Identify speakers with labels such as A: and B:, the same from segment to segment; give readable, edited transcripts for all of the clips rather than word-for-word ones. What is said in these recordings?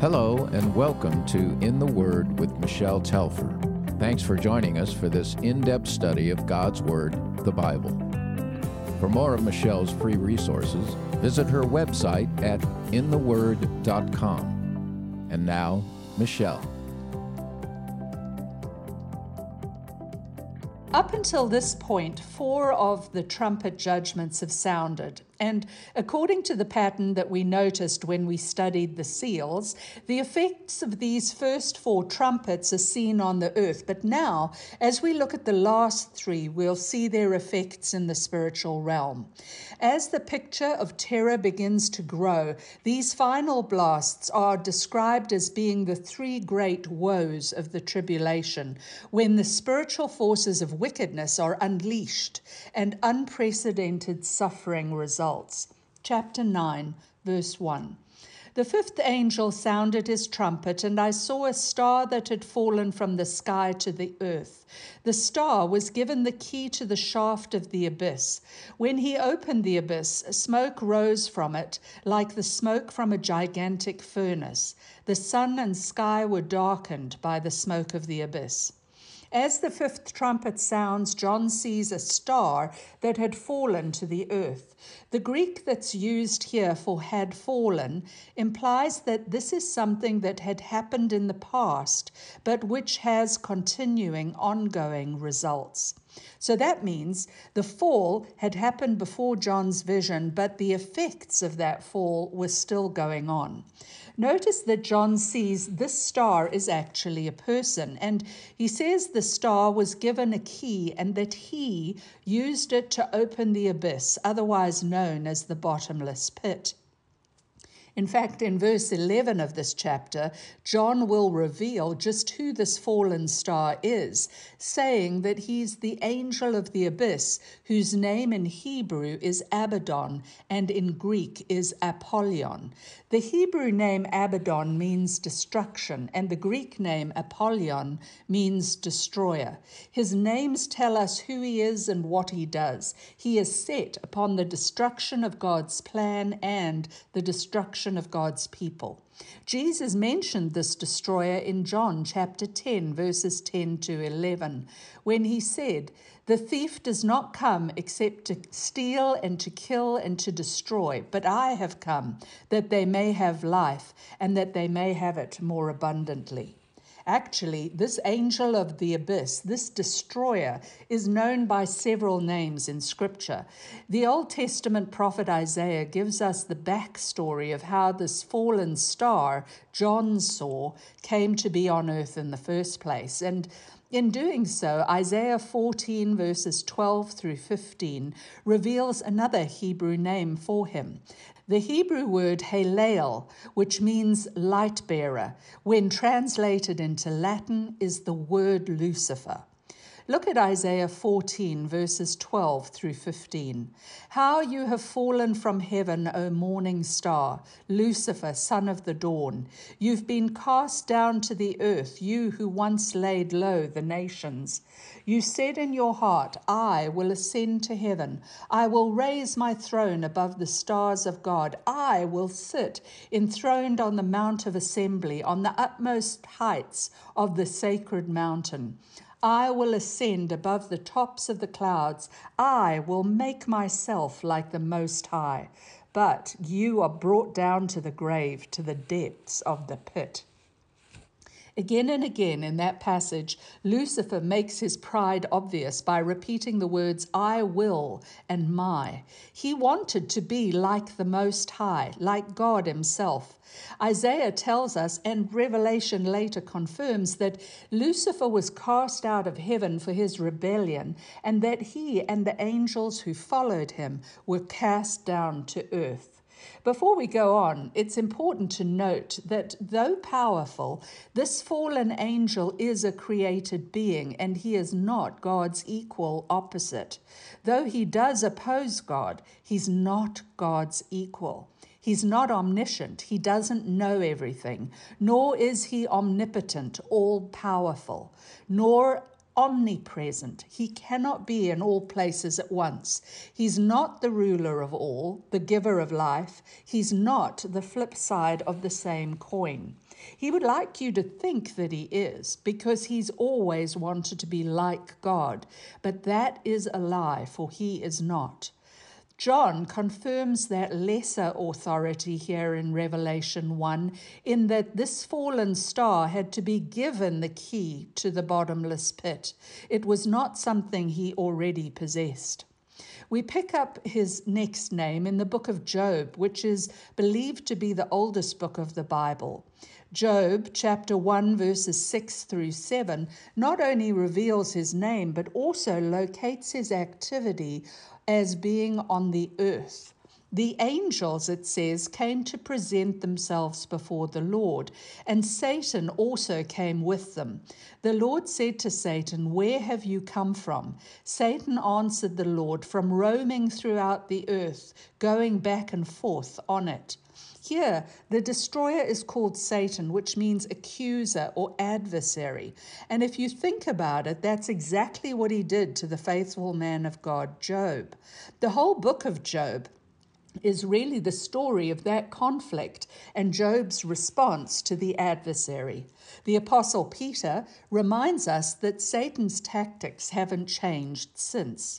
A: Hello and welcome to In the Word with Michelle Telfer. Thanks for joining us for this in-depth study of God's Word, the Bible. For more of Michelle's free resources, visit her website at intheword.com. And now, Michelle.
B: Up until this point, 4 of the trumpet judgments have sounded. And according to the pattern that we noticed when we studied the seals, the effects of these first 4 trumpets are seen on the earth. But now, as we look at the last 3, we'll see their effects in the spiritual realm. As the picture of terror begins to grow, these final blasts are described as being the 3 great woes of the tribulation, when the spiritual forces of wickedness are unleashed and unprecedented suffering results. Chapter 9, verse 1. The 5th angel sounded his trumpet, and I saw a star that had fallen from the sky to the earth. The star was given the key to the shaft of the abyss. When he opened the abyss, smoke rose from it, like the smoke from a gigantic furnace. The sun and sky were darkened by the smoke of the abyss. As the 5th trumpet sounds, John sees a star that had fallen to the earth. The Greek that's used here for had fallen implies that this is something that had happened in the past, but which has continuing, ongoing results. So that means the fall had happened before John's vision, but the effects of that fall were still going on. Notice that John sees this star is actually a person, and he says the star was given a key and that he used it to open the abyss, otherwise known as the bottomless pit. In fact, in verse 11 of this chapter, John will reveal just who this fallen star is, saying that he's the angel of the abyss, whose name in Hebrew is Abaddon and in Greek is Apollyon. The Hebrew name Abaddon means destruction, and the Greek name Apollyon means destroyer. His names tell us who he is and what he does. He is set upon the destruction of God's plan and the destruction of God's people. Jesus mentioned this destroyer in John chapter 10, verses 10 to 11, when he said, "The thief does not come except to steal and to kill and to destroy, but I have come that they may have life and that they may have it more abundantly." Actually, this angel of the abyss, this destroyer, is known by several names in Scripture. The Old Testament prophet Isaiah gives us the backstory of how this fallen star John saw came to be on earth in the first place. And in doing so, Isaiah 14 verses 12 through 15 reveals another Hebrew name for him. The Hebrew word halel, which means light bearer, when translated into Latin, is the word Lucifer. Look at Isaiah 14, verses 12 through 15. "How you have fallen from heaven, O morning star, Lucifer, son of the dawn. You've been cast down to the earth, you who once laid low the nations. You said in your heart, I will ascend to heaven. I will raise my throne above the stars of God. I will sit enthroned on the mount of assembly, on the utmost heights of the sacred mountain. I will ascend above the tops of the clouds. I will make myself like the Most High. But you are brought down to the grave, to the depths of the pit." Again and again in that passage, Lucifer makes his pride obvious by repeating the words, I will and my. He wanted to be like the Most High, like God himself. Isaiah tells us, and Revelation later confirms, that Lucifer was cast out of heaven for his rebellion, and that he and the angels who followed him were cast down to earth. Before we go on, it's important to note that though powerful, this fallen angel is a created being, and he is not God's equal opposite. Though he does oppose God, he's not God's equal. He's not omniscient. He doesn't know everything, nor is he omnipotent, all-powerful, nor omnipresent. He cannot be in all places at once. He's not the ruler of all, the giver of life. He's not the flip side of the same coin. He would like you to think that he is, because he's always wanted to be like God. But that is a lie, for he is not. John confirms that lesser authority here in Revelation 1, in that this fallen star had to be given the key to the bottomless pit. It was not something he already possessed. We pick up his next name in the book of Job, which is believed to be the oldest book of the Bible. Job chapter 1 verses 6 through 7 not only reveals his name, but also locates his activity as being on the earth. The angels, it says, came to present themselves before the Lord, and Satan also came with them. The Lord said to Satan, "Where have you come from?" Satan answered the Lord, "From roaming throughout the earth, going back and forth on it." Here, the destroyer is called Satan, which means accuser or adversary. And if you think about it, that's exactly what he did to the faithful man of God, Job. The whole book of Job is really the story of that conflict and Job's response to the adversary. The Apostle Peter reminds us that Satan's tactics haven't changed since.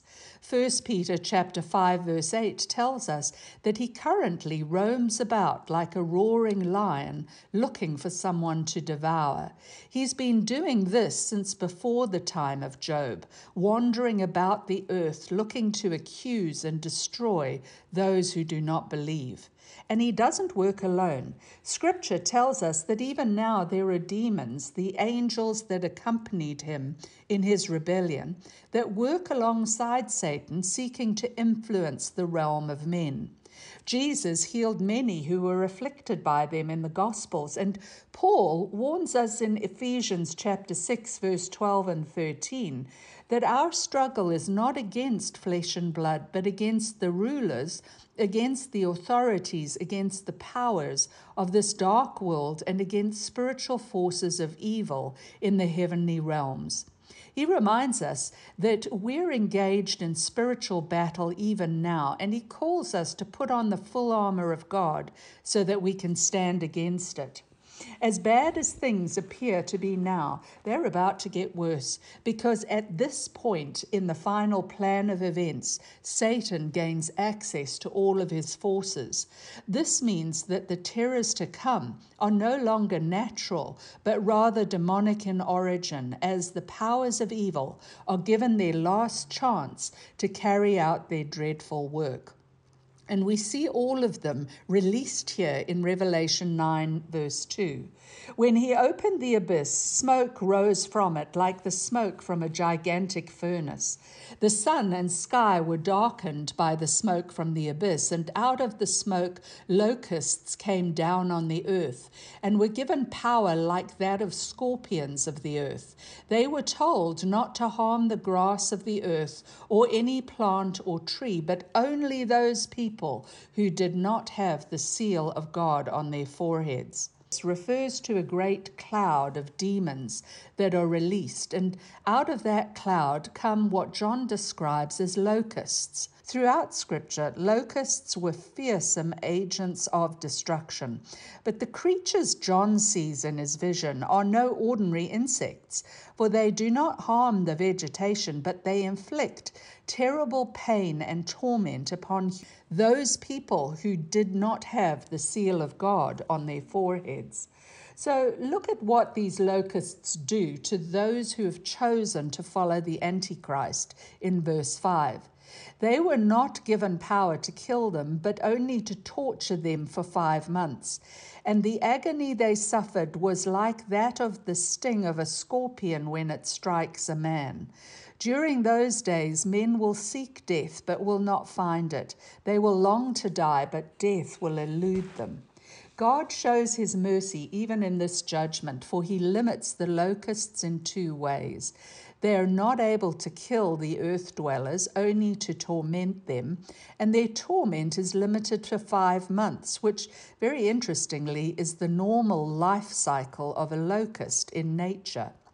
B: 1 Peter chapter 5 verse 8 tells us that he currently roams about like a roaring lion looking for someone to devour. He's been doing this since before the time of Job, wandering about the earth looking to accuse and destroy those who do not believe. And he doesn't work alone. Scripture tells us that even now there are demons, the angels that accompanied him in his rebellion, that work alongside Satan, seeking to influence the realm of men. Jesus healed many who were afflicted by them in the Gospels, and Paul warns us in Ephesians chapter 6, verse 12 and 13, that our struggle is not against flesh and blood, but against the rulers, against the authorities, against the powers of this dark world, and against spiritual forces of evil in the heavenly realms. He reminds us that we're engaged in spiritual battle even now, and he calls us to put on the full armor of God so that we can stand against it. As bad as things appear to be now, they're about to get worse, because at this point in the final plan of events, Satan gains access to all of his forces. This means that the terrors to come are no longer natural, but rather demonic in origin, as the powers of evil are given their last chance to carry out their dreadful work. And we see all of them released here in Revelation 9, verse 2. When he opened the abyss, smoke rose from it like the smoke from a gigantic furnace. The sun and sky were darkened by the smoke from the abyss, and out of the smoke locusts came down on the earth and were given power like that of scorpions of the earth. They were told not to harm the grass of the earth or any plant or tree, but only those people who did not have the seal of God on their foreheads. This refers to a great cloud of demons that are released, and out of that cloud come what John describes as locusts. Throughout Scripture, locusts were fearsome agents of destruction, but the creatures John sees in his vision are no ordinary insects, for they do not harm the vegetation, but they inflict terrible pain and torment upon those people who did not have the seal of God on their foreheads. So look at what these locusts do to those who have chosen to follow the Antichrist in verse 5. They were not given power to kill them, but only to torture them for 5 months. And the agony they suffered was like that of the sting of a scorpion when it strikes a man. During those days, men will seek death, but will not find it. They will long to die, but death will elude them. God shows his mercy even in this judgment, for he limits the locusts in 2 ways. They are not able to kill the earth dwellers, only to torment them, and their torment is limited to 5 months, which, very interestingly, is the normal life cycle of a locust in nature.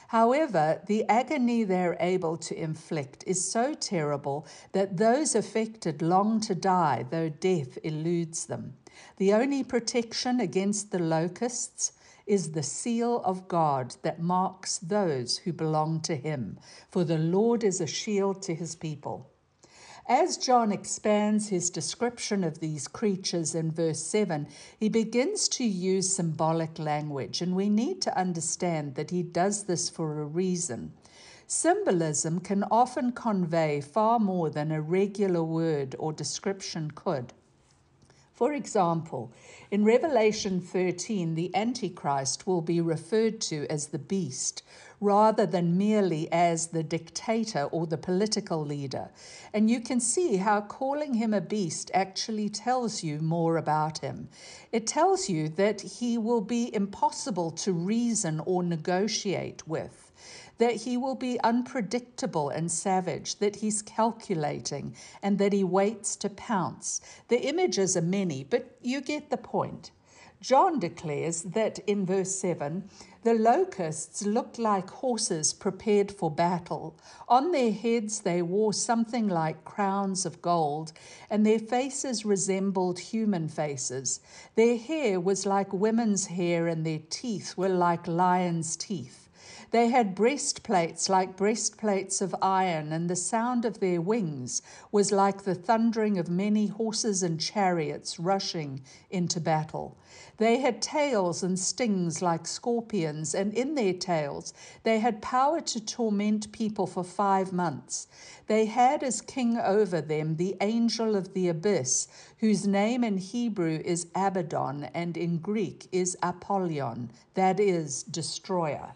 B: However, the agony they're able to inflict is so terrible that those affected long to die, though death eludes them. The only protection against the locusts is the seal of God that marks those who belong to him, for the Lord is a shield to his people. As John expands his description of these creatures in verse 7, he begins to use symbolic language, and we need to understand that he does this for a reason. Symbolism can often convey far more than a regular word or description could. For example, in Revelation 13, the Antichrist will be referred to as the beast, rather than merely as the dictator or the political leader. And you can see how calling him a beast actually tells you more about him. It tells you that he will be impossible to reason or negotiate with, that he will be unpredictable and savage, that he's calculating, and that he waits to pounce. The images are many, but you get the point. John declares that in verse 7, the locusts looked like horses prepared for battle. On their heads they wore something like crowns of gold, and their faces resembled human faces. Their hair was like women's hair, and their teeth were like lions' teeth. They had breastplates like breastplates of iron, and the sound of their wings was like the thundering of many horses and chariots rushing into battle. They had tails and stings like scorpions, and in their tails they had power to torment people for 5 months. They had as king over them the angel of the abyss, whose name in Hebrew is Abaddon, and in Greek is Apollyon, that is, destroyer.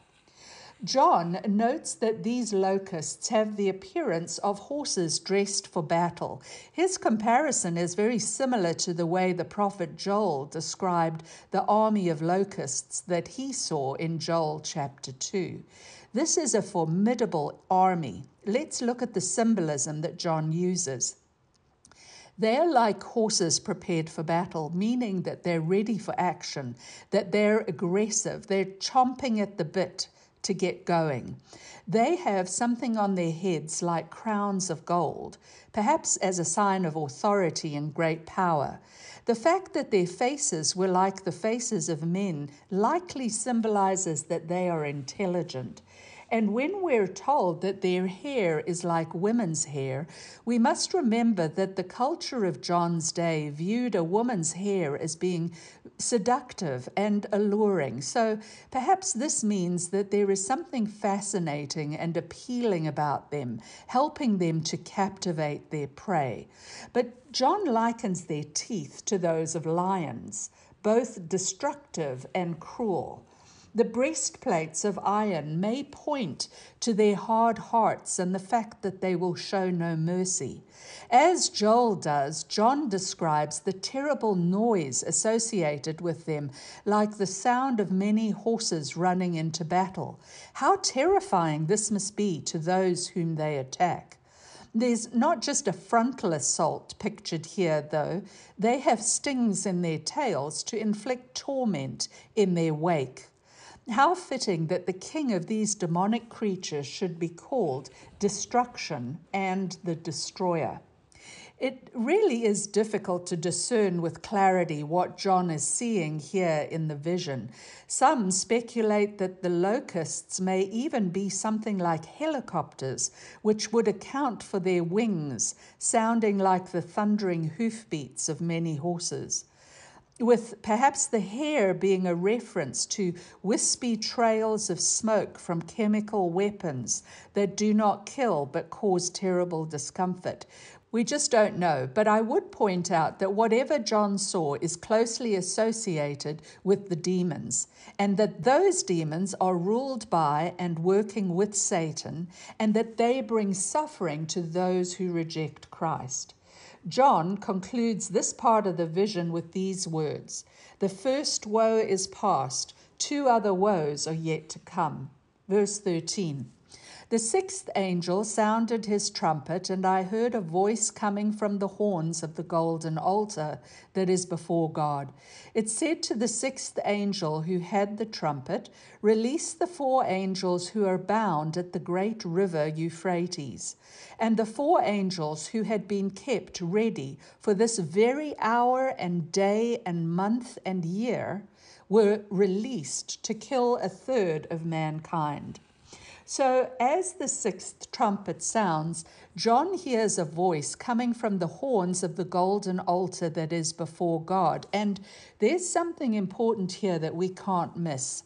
B: John notes that these locusts have the appearance of horses dressed for battle. His comparison is very similar to the way the prophet Joel described the army of locusts that he saw in Joel chapter 2. This is a formidable army. Let's look at the symbolism that John uses. They're like horses prepared for battle, meaning that they're ready for action, that they're aggressive, they're chomping at the bit to get going. They have something on their heads like crowns of gold, perhaps as a sign of authority and great power. The fact that their faces were like the faces of men likely symbolizes that they are intelligent. And when we're told that their hair is like women's hair, we must remember that the culture of John's day viewed a woman's hair as being seductive and alluring. So perhaps this means that there is something fascinating and appealing about them, helping them to captivate their prey. But John likens their teeth to those of lions, both destructive and cruel. The breastplates of iron may point to their hard hearts and the fact that they will show no mercy. As Joel does, John describes the terrible noise associated with them, like the sound of many horses running into battle. How terrifying this must be to those whom they attack. There's not just a frontal assault pictured here, though. They have stings in their tails to inflict torment in their wake. How fitting that the king of these demonic creatures should be called Destruction and the Destroyer. It really is difficult to discern with clarity what John is seeing here in the vision. Some speculate that the locusts may even be something like helicopters, which would account for their wings, sounding like the thundering hoofbeats of many horses, with perhaps the hair being a reference to wispy trails of smoke from chemical weapons that do not kill but cause terrible discomfort. We just don't know, but I would point out that whatever John saw is closely associated with the demons, and that those demons are ruled by and working with Satan, and that they bring suffering to those who reject Christ. John concludes this part of the vision with these words: "The first woe is past, 2 other woes are yet to come." Verse 13. The sixth angel sounded his trumpet, and I heard a voice coming from the horns of the golden altar that is before God. It said to the sixth angel who had the trumpet, "Release the 4 angels who are bound at the great river Euphrates." And the 4 angels who had been kept ready for this very hour and day and month and year were released to kill 1/3 of mankind. So as the sixth trumpet sounds, John hears a voice coming from the horns of the golden altar that is before God. And there's something important here that we can't miss.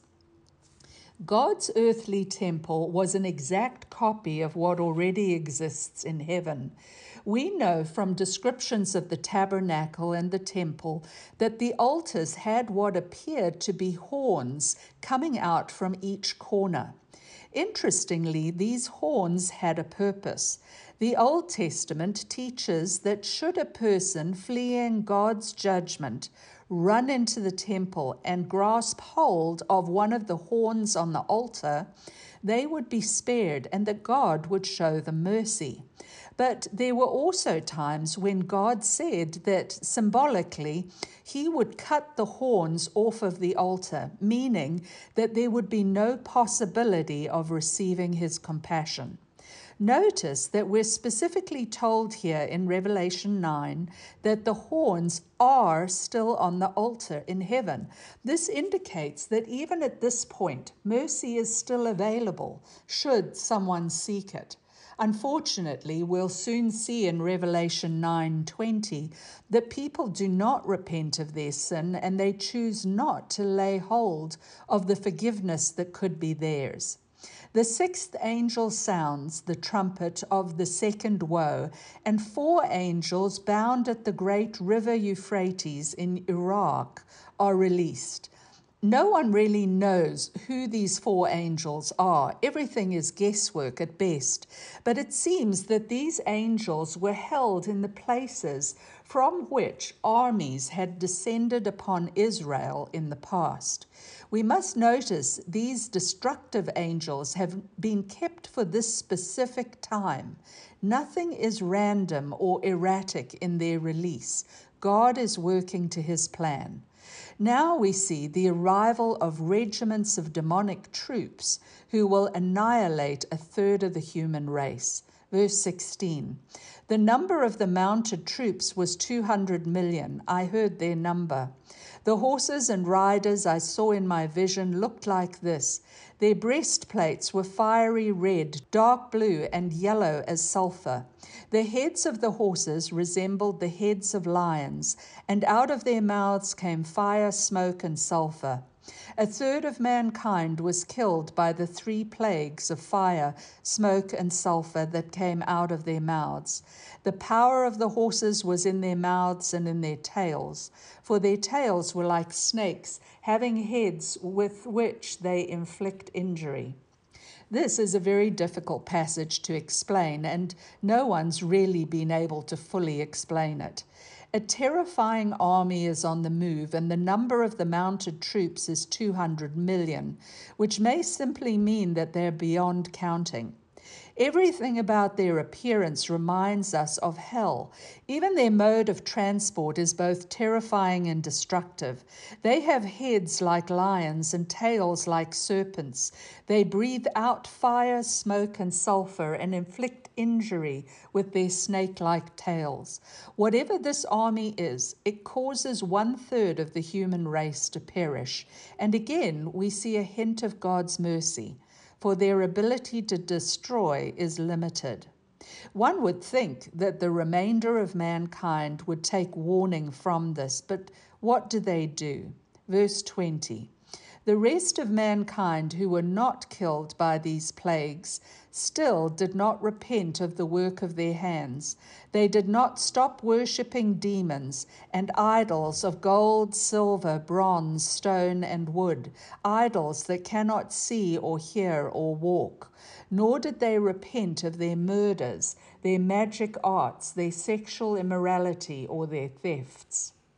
B: God's earthly temple was an exact copy of what already exists in heaven. We know from descriptions of the tabernacle and the temple that the altars had what appeared to be horns coming out from each corner. Interestingly, these horns had a purpose. The Old Testament teaches that should a person fleeing God's judgment run into the temple and grasp hold of one of the horns on the altar, they would be spared and that God would show them mercy. But there were also times when God said that symbolically he would cut the horns off of the altar, meaning that there would be no possibility of receiving his compassion. Notice that we're specifically told here in Revelation 9 that the horns are still on the altar in heaven. This indicates that even at this point, mercy is still available should someone seek it. Unfortunately, we'll soon see in Revelation 9:20 that people do not repent of their sin and they choose not to lay hold of the forgiveness that could be theirs. The sixth angel sounds the trumpet of the second woe, and 4 angels bound at the great river Euphrates in Iraq are released. No one really knows who these 4 angels are. Everything is guesswork at best. But it seems that these angels were held in the places from which armies had descended upon Israel in the past. We must notice these destructive angels have been kept for this specific time. Nothing is random or erratic in their release. God is working to his plan. Now we see the arrival of regiments of demonic troops who will annihilate 1/3 of the human race. Verse 16, the number of the mounted troops was 200 million. I heard their number. The horses and riders I saw in my vision looked like this. Their breastplates were fiery red, dark blue, and yellow as sulfur. The heads of the horses resembled the heads of lions, and out of their mouths came fire, smoke, and sulfur. 1/3 of mankind was killed by the 3 plagues of fire, smoke, and sulfur that came out of their mouths. The power of the horses was in their mouths and in their tails, for their tails were like snakes, having heads with which they inflict injury. This is a very difficult passage to explain, and no one's really been able to fully explain it. A terrifying army is on the move, and the number of the mounted troops is 200 million, which may simply mean that they're beyond counting. Everything about their appearance reminds us of hell. Even their mode of transport is both terrifying and destructive. They have heads like lions and tails like serpents. They breathe out fire, smoke, and sulfur and inflict injury with their snake-like tails. Whatever this army is, it causes 1/3 of the human race to perish. And again, we see a hint of God's mercy, for their ability to destroy is limited. One would think that the remainder of mankind would take warning from this, but what do? Verse 20. The rest of mankind who were not killed by these plagues still did not repent of the work of their hands. They did not stop worshipping demons and idols of gold, silver, bronze, stone, and wood, idols that cannot see or hear or walk. Nor did they repent of their murders, their magic arts, their sexual immorality, or their thefts.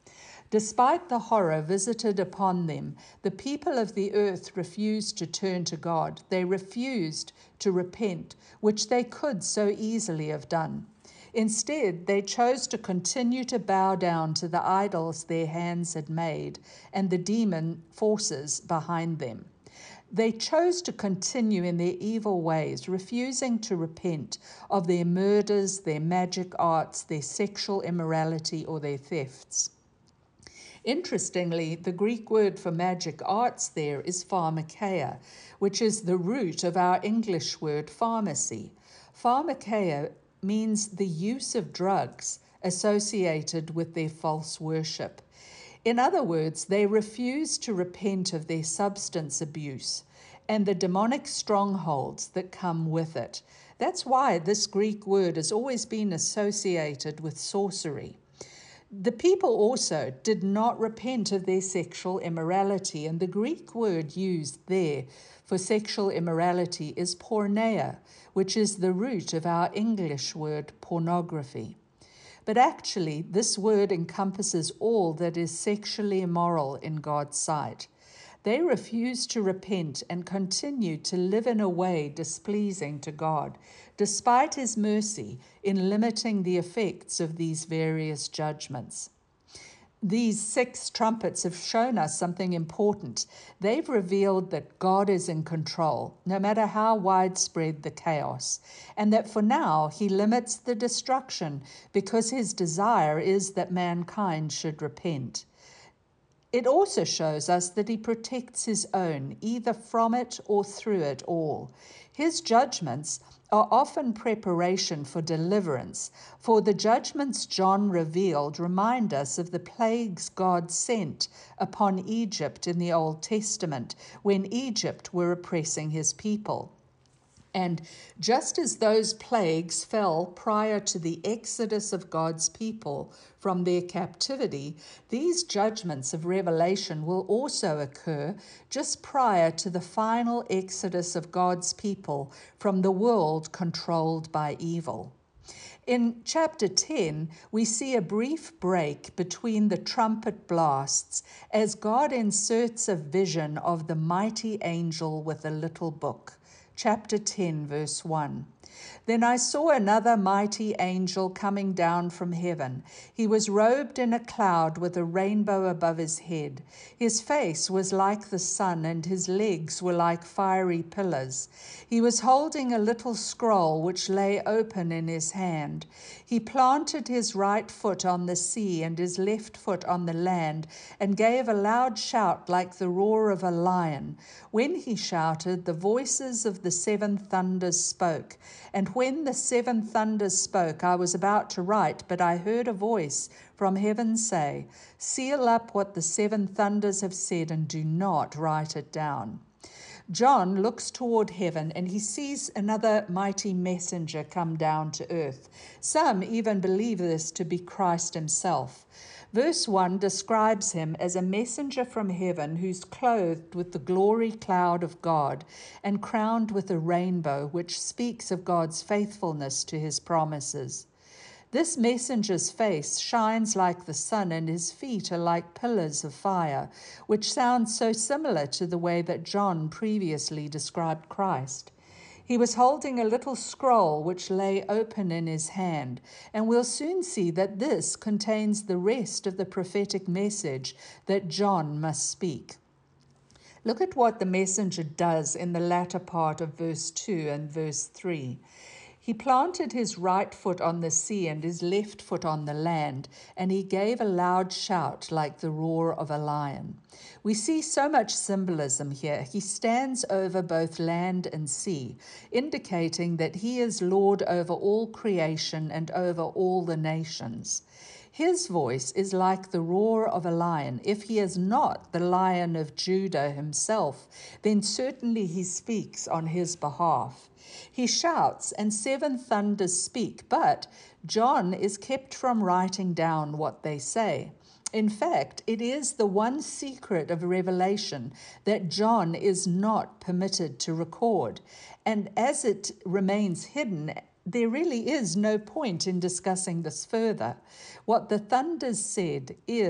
B: Despite the horror visited upon them, the people of the earth refused to turn to God. They refused to repent, which they could so easily have done. Instead, they chose to continue to bow down to the idols their hands had made and the demon forces behind them. They chose to continue in their evil ways, refusing to repent of their murders, their magic arts, their sexual immorality, or their thefts. Interestingly, the Greek word for magic arts there is pharmakeia, which is the root of our English word pharmacy. Pharmakeia means the use of drugs associated with their false worship. In other words, they refuse to repent of their substance abuse and the demonic strongholds that come with it. That's why this Greek word has always been associated with sorcery. The people also did not repent of their sexual immorality, and the Greek word used there for sexual immorality is porneia, which is the root of our English word pornography. But actually, this word encompasses all that is sexually immoral in God's sight. They refused to repent and continued to live in a way displeasing to God, despite His mercy in limiting the effects of these various judgments. These 6 trumpets have shown us something important. They've revealed that God is in control, no matter how widespread the chaos, and that for now He limits the destruction because His desire is that mankind should repent. It also shows us that He protects His own, either from it or through it all. His judgments are often preparation for deliverance, for the judgments John revealed remind us of the plagues God sent upon Egypt in the Old Testament when Egypt were oppressing His people. And just as those plagues fell prior to the exodus of God's people from their captivity, these judgments of Revelation will also occur just prior to the final exodus of God's people from the world controlled by evil. In chapter 10, we see a brief break between the trumpet blasts as God inserts a vision of the mighty angel with a little book. Chapter 10, verse 1. Then I saw another mighty angel coming down from heaven. He was robed in a cloud with a rainbow above his head. His face was like the sun, and his legs were like fiery pillars. He was holding a little scroll which lay open in his hand. He planted his right foot on the sea and his left foot on the land, and gave a loud shout like the roar of a lion. When he shouted, the voices of the 7 thunders spoke. And when the 7 thunders spoke, I was about to write, but I heard a voice from heaven say, "Seal up what the 7 thunders have said and do not write it down." John looks toward heaven and he sees another mighty messenger come down to earth. Some even believe this to be Christ himself. Verse 1 describes him as a messenger from heaven who's clothed with the glory cloud of God and crowned with a rainbow, which speaks of God's faithfulness to his promises. This messenger's face shines like the sun, and his feet are like pillars of fire, which sounds so similar to the way that John previously described Christ. He was holding a little scroll which lay open in his hand, and we'll soon see that this contains the rest of the prophetic message that John must speak. Look at what the messenger does in the latter part of verse 2 and verse 3. He planted his right foot on the sea and his left foot on the land, and he gave a loud shout like the roar of a lion. We see so much symbolism here. He stands over both land and sea, indicating that he is Lord over all creation and over all the nations. His voice is like the roar of a lion. If he is not the Lion of Judah himself, then certainly he speaks on his behalf. He shouts, and 7 thunders speak, but John is kept from writing down what they say. In fact, it is the one secret of Revelation that John is not permitted to record. And as it remains hidden, there really is no point in discussing this further. What the thunders said is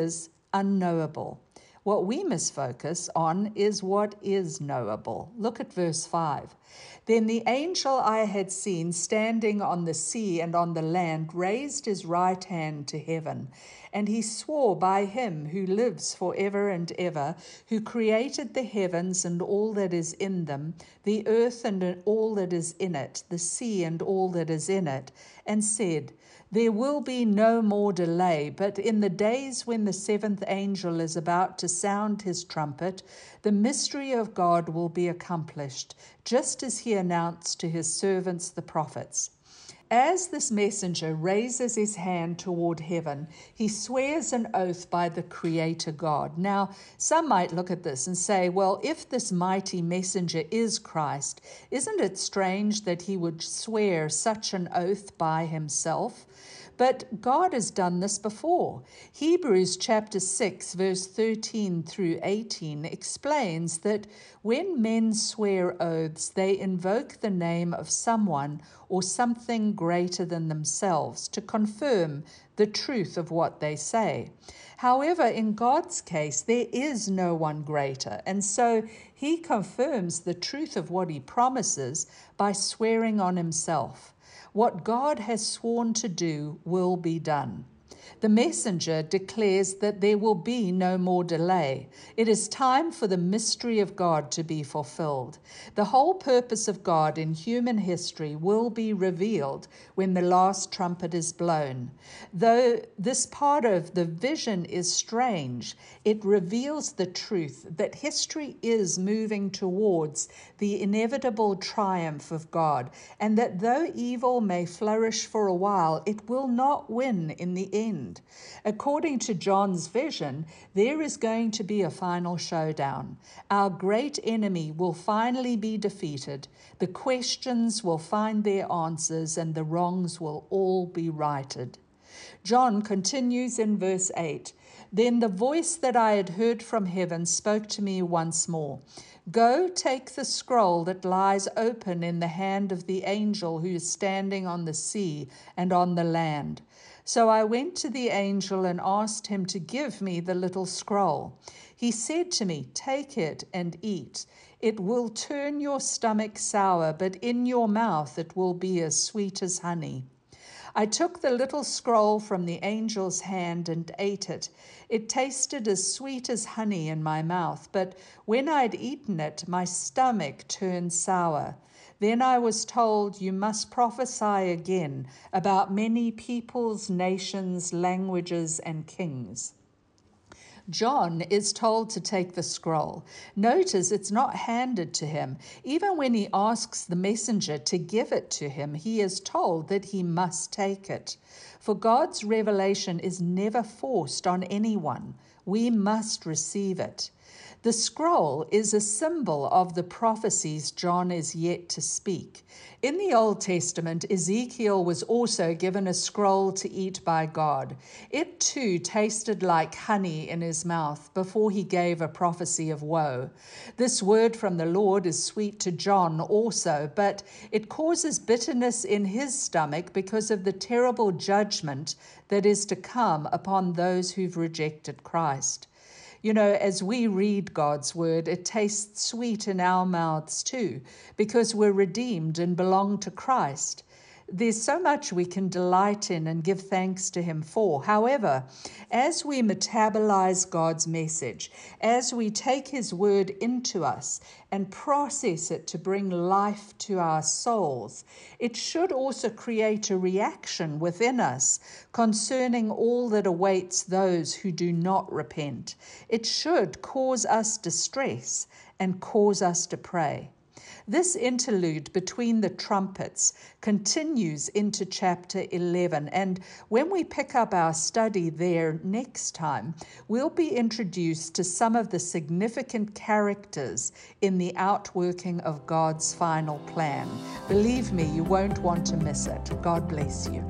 B: unknowable. What we must focus on is what is knowable. Look at verse 5. Then the angel I had seen standing on the sea and on the land raised his right hand to heaven, and he swore by him who lives forever and ever, who created the heavens and all that is in them, the earth and all that is in it, the sea and all that is in it, and said, there will be no more delay, but in the days when the seventh angel is about to sound his trumpet, the mystery of God will be accomplished, just as he announced to his servants the prophets. As this messenger raises his hand toward heaven, he swears an oath by the Creator God. Now, some might look at this and say, well, if this mighty messenger is Christ, isn't it strange that he would swear such an oath by himself? But God has done this before. Hebrews chapter 6, verse 13 through 18 explains that when men swear oaths, they invoke the name of someone or something greater than themselves to confirm the truth of what they say. However, in God's case, there is no one greater, and so he confirms the truth of what he promises by swearing on himself. What God has sworn to do will be done. The messenger declares that there will be no more delay. It is time for the mystery of God to be fulfilled. The whole purpose of God in human history will be revealed when the last trumpet is blown. Though this part of the vision is strange, it reveals the truth that history is moving towards the inevitable triumph of God, and that though evil may flourish for a while, it will not win in the end. According to John's vision, there is going to be a final showdown. Our great enemy will finally be defeated. The questions will find their answers, and the wrongs will all be righted. John continues in verse 8. Then the voice that I had heard from heaven spoke to me once more. Go, take the scroll that lies open in the hand of the angel who is standing on the sea and on the land. So I went to the angel and asked him to give me the little scroll. He said to me, take it and eat. It will turn your stomach sour, but in your mouth it will be as sweet as honey. I took the little scroll from the angel's hand and ate it. It tasted as sweet as honey in my mouth, but when I had eaten it, my stomach turned sour. Then I was told, you must prophesy again about many peoples, nations, languages, and kings. John is told to take the scroll. Notice it's not handed to him. Even when he asks the messenger to give it to him, he is told that he must take it. For God's revelation is never forced on anyone. We must receive it. The scroll is a symbol of the prophecies John is yet to speak. In the Old Testament, Ezekiel was also given a scroll to eat by God. It too tasted like honey in his mouth before he gave a prophecy of woe. This word from the Lord is sweet to John also, but it causes bitterness in his stomach because of the terrible judgment that is to come upon those who've rejected Christ. You know, as we read God's word, it tastes sweet in our mouths too, because we're redeemed and belong to Christ. There's so much we can delight in and give thanks to him for. However, as we metabolize God's message, as we take his word into us and process it to bring life to our souls, it should also create a reaction within us concerning all that awaits those who do not repent. It should cause us distress and cause us to pray. This interlude between the trumpets continues into chapter 11, and when we pick up our study there next time, we'll be introduced to some of the significant characters in the outworking of God's final plan. Believe me, you won't want to miss it. God bless you.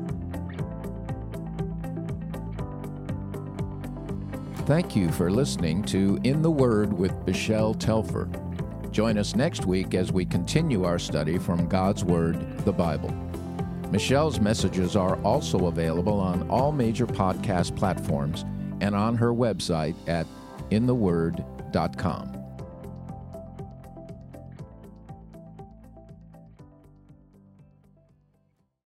A: Thank you for listening to In the Word with Michelle Telfer. Join us next week as we continue our study from God's Word, the Bible. Michelle's messages are also available on all major podcast platforms and on her website at intheword.com.